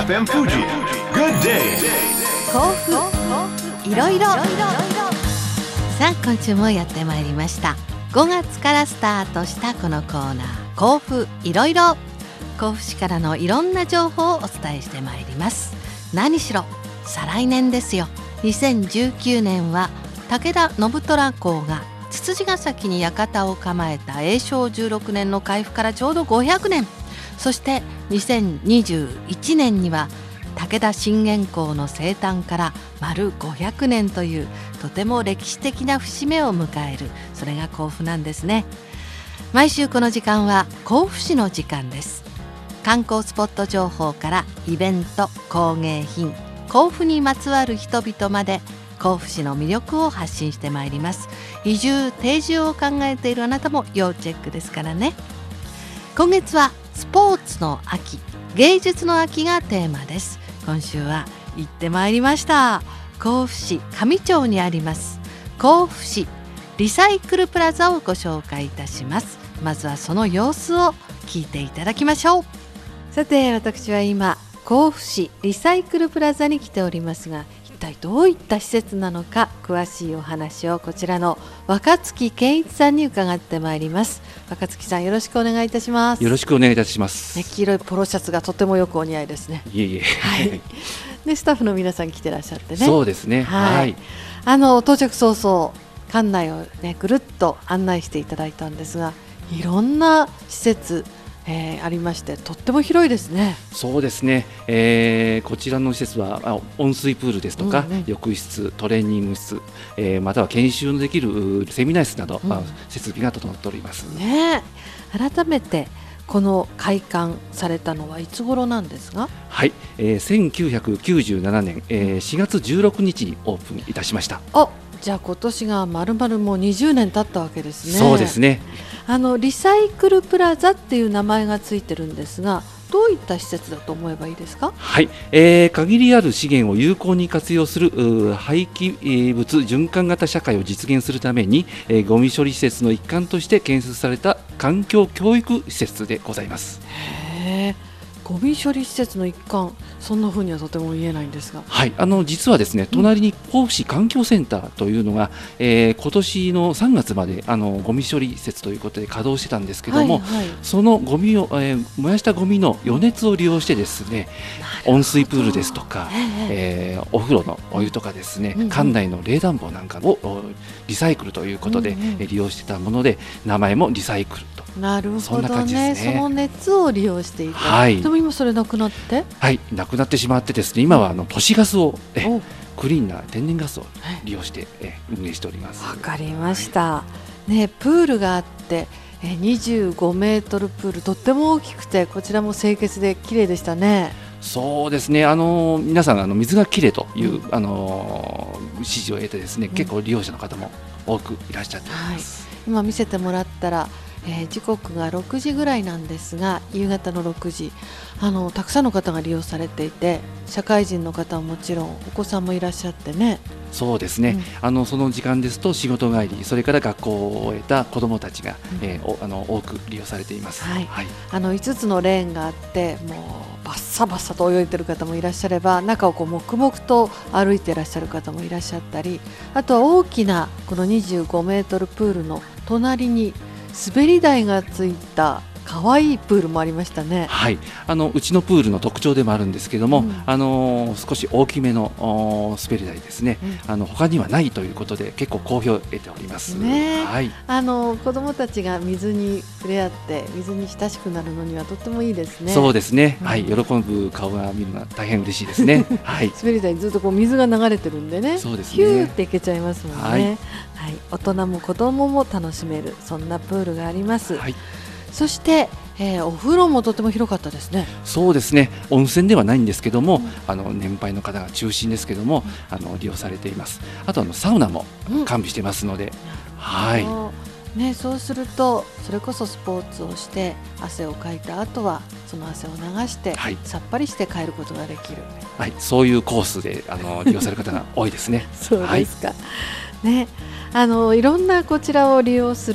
FM Fuji. Good day. 甲府いろいろ。さあ今週もやってまいりました。5月からスタートしたこのコーナー、甲府いろいろ。甲府市からのいろんな情報をお伝えしてまいります。何しろ再来年ですよ。2019年は武田信虎公がつつじヶ崎に館を構えた永正16年の開府からちょうど500年。そして2021年には武田信玄公の生誕から丸500年というとても歴史的な節目を迎える、それが甲府なんですね。毎週この時間は甲府市の時間です。観光スポット情報からイベント、工芸品、甲府にまつわる人々まで甲府市の魅力を発信してまいります。移住・定住を考えているあなたも要チェックですからね。今月はスポーツの秋、芸術の秋がテーマです。今週は行ってまいりました。甲府市上町にあります甲府市リサイクルプラザをご紹介いたします。まずはその様子を聞いていただきましょう。さて私は今甲府市リサイクルプラザに来ておりますが、一体どういった施設なのか詳しいお話をこちらの若槻健一さんに伺ってまいります。若槻さん、よろしくお願いいたします。 よろしくお願いいたします、 黄色いポロシャツがとてもよくお似合いですね。 いえいえ、 はい、でスタッフの皆さん来てらっしゃってね。 そうですね、はい、 到着早々館内をねぐるっと案内していただいたんですが、いろんな施設ありましてとっても広いですね。 そうですね、こちらの施設は温水プールですとか、浴室、トレーニング室、または研修のできるセミナー室など、設備が整っておりますね。改めてこの開館されたのはいつ頃なんですが。 はい、1997年、4月16日にオープンいたしました。 じゃあ今年が丸々もう20年経ったわけですね。 そうですね。 リサイクルプラザっていう名前がついてるんですが、どういった施設だと思えばいいですか。 はい、限りある資源を有効に活用する廃棄物循環型社会を実現するために、ゴミ処理施設の一環として建設された環境教育施設でございます。 ゴミ処理施設の一環、そんな風にはとても言えないんですが、 はい、実はですね、隣に甲府市環境センターというのが、今年の3月までゴミ処理施設ということで稼働してたんですけども、そのゴミを、燃やしたゴミの余熱を利用してですね、温水プールですとか、お風呂のお湯とかですね、館内の冷暖房なんかをリサイクルということで、利用してたもので、名前もリサイクルと。 なるほどね。 そんな感じですね。 その熱を利用していた、でも今それなくなって、 なくなってしまってですね、今は都市ガスをクリーンな天然ガスを利用して運営しております。 わかりました、プールがあって25メートルプール、とっても大きくて、こちらも清潔で綺麗でしたね。 そうですね、皆さん水がきれいという、指示を得てですね、結構利用者の方も多くいらっしゃっております。 今見せてもらったら時刻が6時ぐらいなんですが、夕方の6時、たくさんの方が利用されていて、社会人の方はもちろんお子さんもいらっしゃってね。 そうですね、その時間ですと仕事帰り、それから学校を終えた子どもたちが、多く利用されています。 5つのレーンがあって、もうバッサバッサと泳いでる方もいらっしゃれば、中をこう黙々と歩いていらっしゃる方もいらっしゃったり、あとは大きなこの25メートルプールの隣に滑り台がついた可愛いプールもありましたね。 はい、うちのプールの特徴でもあるんですけども、少し大きめの滑り台ですね、他にはないということで結構好評を得ておりますね。 子どもたちが水に触れ合って水に親しくなるのにはとってもいいですね。 そうですね、喜ぶ顔が見るのは大変嬉しいですね。 滑り台にずっとこう水が流れてるんでね、 そうですね、 ヒューっていけちゃいますもんね。大人も子どもも楽しめる、そんなプールがあります。そして、お風呂もとても広かったですね。 そうですね、温泉ではないんですけども、年配の方が中心ですけども、利用されています。あとサウナも完備してますので、 そうするとそれこそスポーツをして汗をかいた後はその汗を流して、さっぱりして帰ることができる、 そういうコースで利用される方が多いですね。 そうですか、いろんなこちらを利用する、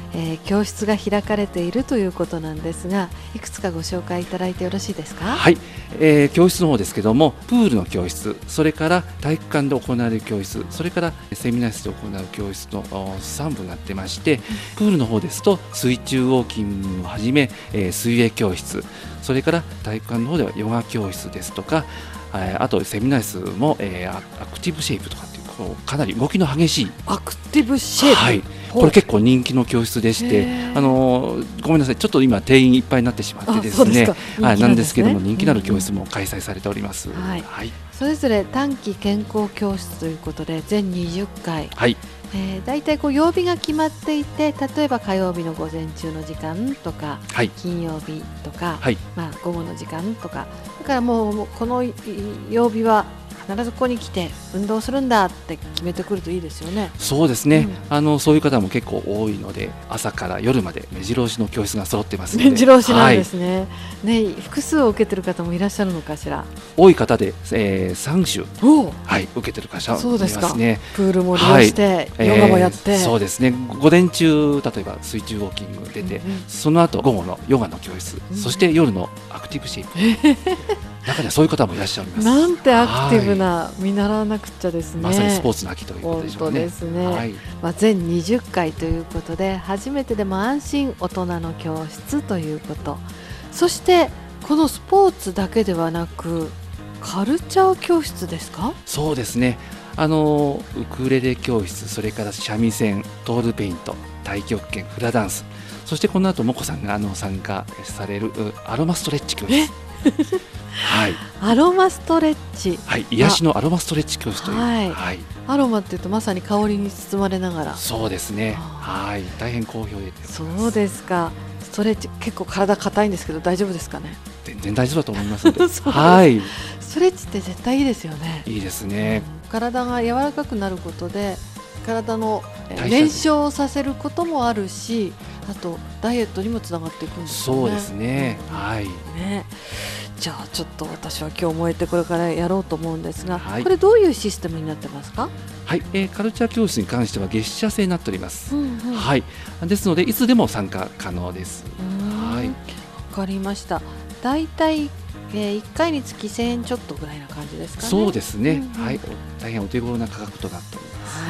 教室が開かれているということなんですが、いくつかご紹介いただいてよろしいですか？ はい、教室の方ですけども、プールの教室、それから体育館で行われる教室、それからセミナー室で行う教室の3部になってまして、プールの方ですと水中ウォーキングをはじめ、水泳教室、それから体育館の方ではヨガ教室ですとか、あとセミナー室も、アクティブシェイプとかっていうかなり動きの激しいアクティブシェイプ、 はい、これ結構人気の教室でして、ごめんなさい、ちょっと今定員いっぱいになってしまってですね、なんですけども人気のある教室も開催されております。 はいはい、それぞれ短期健康教室ということで全20回、はい、だいたい曜日が決まっていて、例えば火曜日の午前中の時間とか、はい、金曜日とか、はい、午後の時間とか、だからもうこの曜日は必ずここに来て運動するんだって決めてくるといいですよね。 そうですね、そういう方も結構多いので、朝から夜まで目白押しの教室が揃ってますので。 目白押しなんですね。はい、複数を受けてる方もいらっしゃるのかしら。 多い方で、3種、はい、受けてる方もいますね。 プールも利用して、ヨガもやって、 そうですね。午前中例えば水中ウォーキング出て、その後午後のヨガの教室、そして夜のアクティブシェイプ。中にはそういう方もいらっしゃいます。 なんてアクティブな、見習わなくちゃですね。 まさにスポーツの秋ということでしょうね。 本当ですね。はい、全20回ということで、初めてでも安心大人の教室ということ。そしてこのスポーツだけではなくカルチャー教室ですか？ そうですね。ウクレレ教室、それから三味線、トールペイント、太極拳、フラダンス、そしてこの後もこさんが参加されるアロマストレッチ教室。はい、 アロマストレッチ、 はい、癒しのアロマストレッチ教室という、 はいはい、アロマっていうとまさに香りに包まれながら。 そうですね、はい、大変好評で。 そうですか。ストレッチ結構体硬いんですけど大丈夫ですかね？ 全然大丈夫だと思いますのではい、 ストレッチって絶対いいですよね。 いいですね、 体が柔らかくなることで体の燃焼させることもあるし、あとダイエットにもつながっていくんですよね。 そうですね、はいね。じゃあちょっと私は今日燃えてこれからやろうと思うんですが、 はい、 これどういうシステムになってますか？ はい、カルチャー教室に関しては月謝制になっております。はい、ですのでいつでも参加可能です。はい、わかりました。だいたい1回につき1000円ちょっとぐらいな感じですかね。 そうですね、はい、大変お手頃な価格となっております。 はい、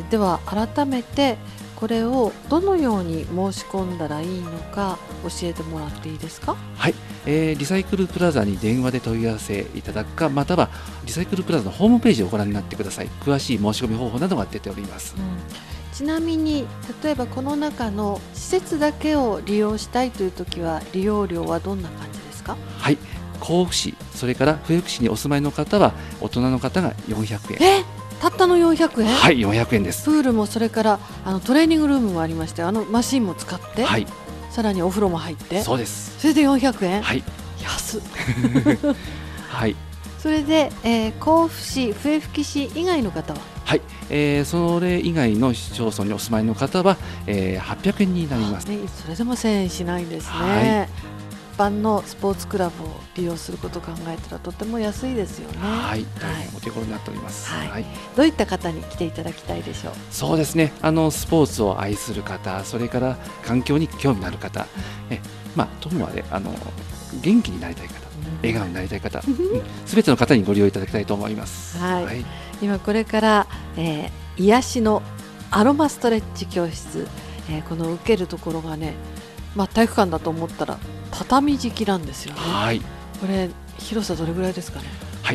では改めてこれをどのように申し込んだらいいのか教えてもらっていいですか？ はい、リサイクルプラザに電話で問い合わせいただくか、またはリサイクルプラザのホームページをご覧になってください。詳しい申し込み方法などが出ております。 ちなみに例えばこの中の施設だけを利用したいというときは利用料はどんな感じですか？ はい、甲府市、それから笛吹市にお住まいの方は大人の方が400円。 たったの400円？ はい、400円です。 プールもそれからトレーニングルームもありまして、マシンも使って、はい、さらにお風呂も入って。 そうです。 それで400円？ はい、 安っはい。 それで、甲府市、笛吹市以外の方は？ はい、それ以外の市町村にお住まいの方は、800円になります。 それでも1000円しないんですね。はい、一般のスポーツクラブを利用することを考えたらとても安いですよね。 はい、大変お手頃になっております。 はいはい、どういった方に来ていただきたいでしょう？ そうですね、スポーツを愛する方、それから環境に興味のある方、ともあれ元気になりたい方、笑顔になりたい方、すべての方にご利用いただきたいと思います。 はいはい、今これから、癒しのアロマストレッチ教室、この受けるところがね、体育館だと思ったら畳敷きなんですよね。はい、これ広さどれぐらいですかね？はい、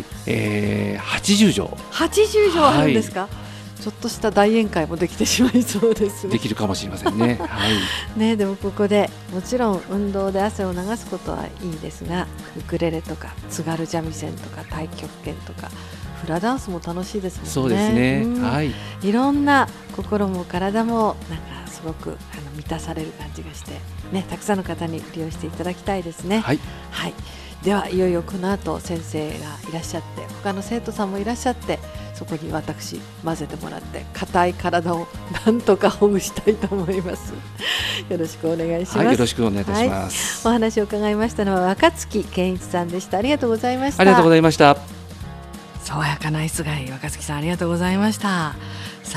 80畳。 80畳あるんですか？はい、ちょっとした大宴会もできてしまいそうですね。 できるかもしれませんね。はい、 ね、でもここでもちろん運動で汗を流すことはいいですが、ウクレレとか津軽三味線とか太極拳とかフラダンスも楽しいですもんね。 そうですね。はい、 いろんな心も体もなんかすごく満たされる感じがして、ね、たくさんの方に利用していただきたいですね。はい、はい、ではいよいよこの後先生がいらっしゃって、他の生徒さんもいらっしゃって、そこに私混ぜてもらって硬い体をなんとかほぐしたいと思いますよろしくお願いします。はい、 よろしくお願いいたします。 はい、お話を伺いましたのは若月健一さんでした。ありがとうございました。 ありがとうございました。 爽やかな椅子がい若月さん、ありがとうございました。さあ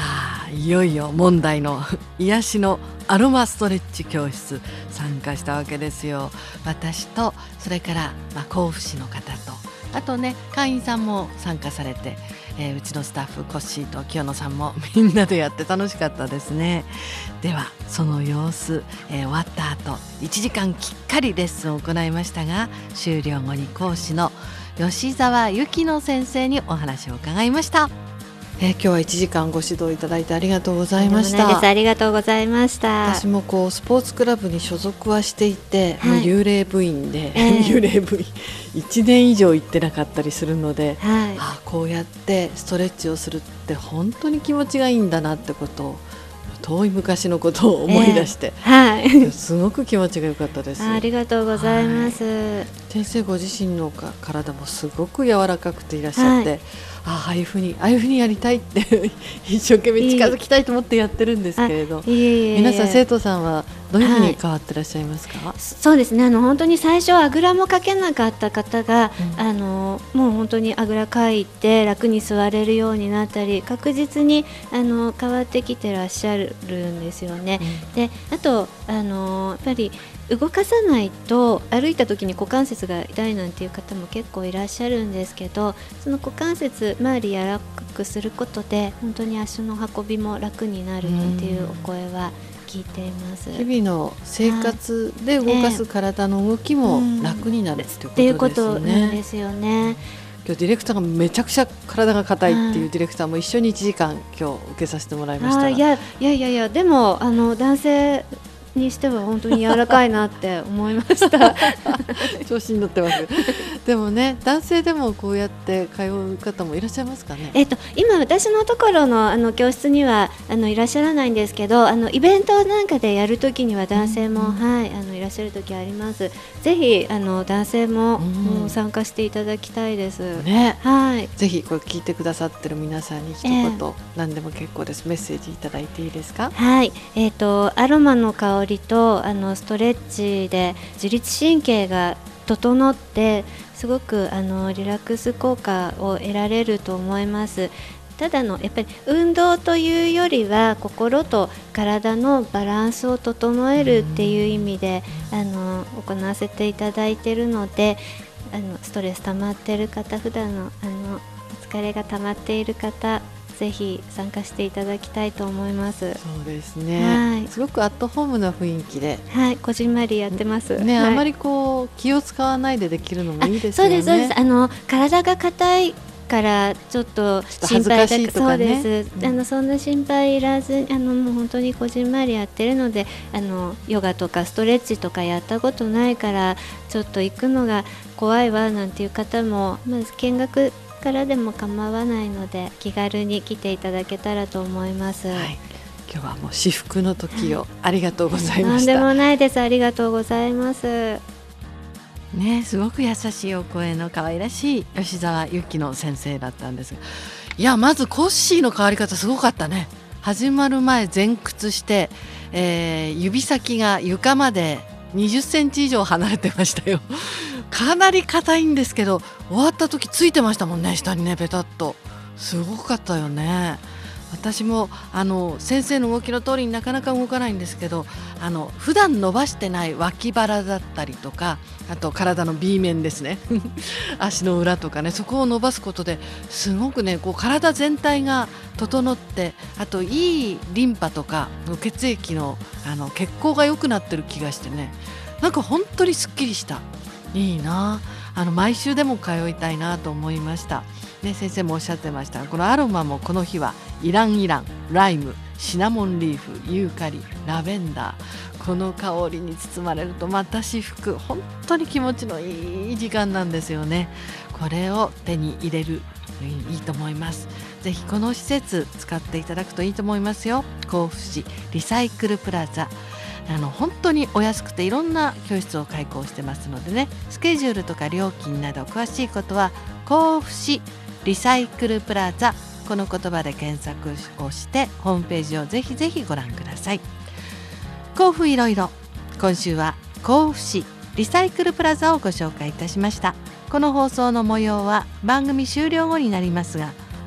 いよいよ問題の癒しのアロマストレッチ教室参加したわけですよ。私とそれから、甲府市の方とあとね会員さんも参加されて、うちのスタッフコッシーと清野さんもみんなでやって楽しかったですね。ではその様子、終わった後1時間きっかりレッスンを行いましたが、終了後に講師の吉澤由紀乃先生にお話を伺いました。今日は1時間ご指導いただいてありがとうございました。 ありがとうございました。 私もスポーツクラブに所属はしていて、もう幽霊部員で、幽霊部員1年以上行ってなかったりするので、こうやってストレッチをするって本当に気持ちがいいんだなってことを、遠い昔のことを思い出して、すごく気持ちが良かったです。 ありがとうございます。 先生ご自身の体もすごく柔らかくていらっしゃって、ああいうふうにやりたいって一生懸命近づきたいと思ってやってるんですけれど、皆さん生徒さんはどういうふうに変わってらっしゃいますか？ そうですね、本当に最初あぐらもかけなかった方が、もう本当にあぐらかいて楽に座れるようになったり、確実に変わってきてらっしゃるんですよね。であとやっぱり動かさないと歩いた時に股関節が痛いなんていう方も結構いらっしゃるんですけど、その股関節周り柔らかくすることで本当に足の運びも楽になるっていうお声は聞いています。 日々の生活で動かす体の動きも楽になるっていうことなんですよね。今日ディレクターがめちゃくちゃ体が硬いっていうディレクターも一緒に1時間今日受けさせてもらいましたが、 いやでも男性にしては本当に柔らかいなって思いました調子に乗ってますでもね、男性でもこうやって通う方もいらっしゃいますかね？ 今私のところの教室にはいらっしゃらないんですけど、イベントなんかでやるときには男性も、いらっしゃるときあります。ぜひ男性も、参加していただきたいですね。ぜひこれ聞いてくださってる皆さんに一言、何でも結構です。メッセージいただいていいですか？ アロマの香りとストレッチで自律神経が整ってすごくリラックス効果を得られると思います。ただやっぱり運動というよりは心と体のバランスを整えるっていう意味で行わせていただいているので、ストレス溜まっている方、普段の疲れが溜まっている方、ぜひ参加していただきたいと思います。 そうですね、すごくアットホームな雰囲気で、 こじんまりやってます、 あまり気を使わないでできるのもいいですよね。 そうです体が硬いからちょっと心配だ恥ずかしいとかね。 そうです、そんな心配いらずもう本当にこじんまりやってるので、ヨガとかストレッチとかやったことないからちょっと行くのが怖いわなんていう方も、まず見学からでも構わないので気軽に来ていただけたらと思います。 今日はもう至福の時をありがとうございました。 とんでもないです。ありがとうございます。 すごく優しいお声の可愛らしい吉澤由紀乃先生だったんですが、まずコッシーの変わり方すごかったね。始まる前前屈して、指先が床まで20センチ以上離れてましたよかなり硬いんですけど、終わった時ついてましたもんね、下にね、ペタッと。すごかったよね。私も先生の動きの通りになかなか動かないんですけど、普段伸ばしてない脇腹だったりとか、あと体の B 面ですね足の裏とかね、そこを伸ばすことですごくね、体全体が整って、あといいリンパとか血液の血行が良くなってる気がしてね、なんか本当にすっきりした。いいな、毎週でも通いたいなと思いました、先生もおっしゃってましたが、このアロマもこの日はイランライム、シナモンリーフ、ユーカリ、ラベンダー、この香りに包まれるとまた至福、本当に気持ちのいい時間なんですよね。これを手に入れるいいと思います。ぜひこの施設使っていただくといいと思いますよ。甲府市リサイクルプラザ、本当にお安くていろんな教室を開講してますのでね、スケジュールとか料金など詳しいことは甲府市リサイクルプラザ、この言葉で検索をしてホームページをぜひぜひご覧ください。甲府いろいろ、今週は甲府市リサイクルプラザをご紹介いたしました。この放送の模様は番組終了後になりますが、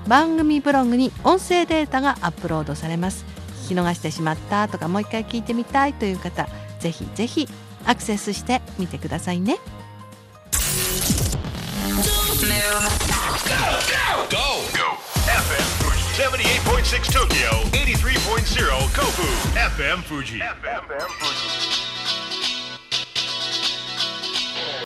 番組ブログに音声データがアップロードされます。聞き逃してしまったとかもう一回聞いてみたいという方、ぜひぜひアクセスしてみてくださいね。 FM Fuji 78.6 Tokyo, 83.0 Kofu FM Fuji.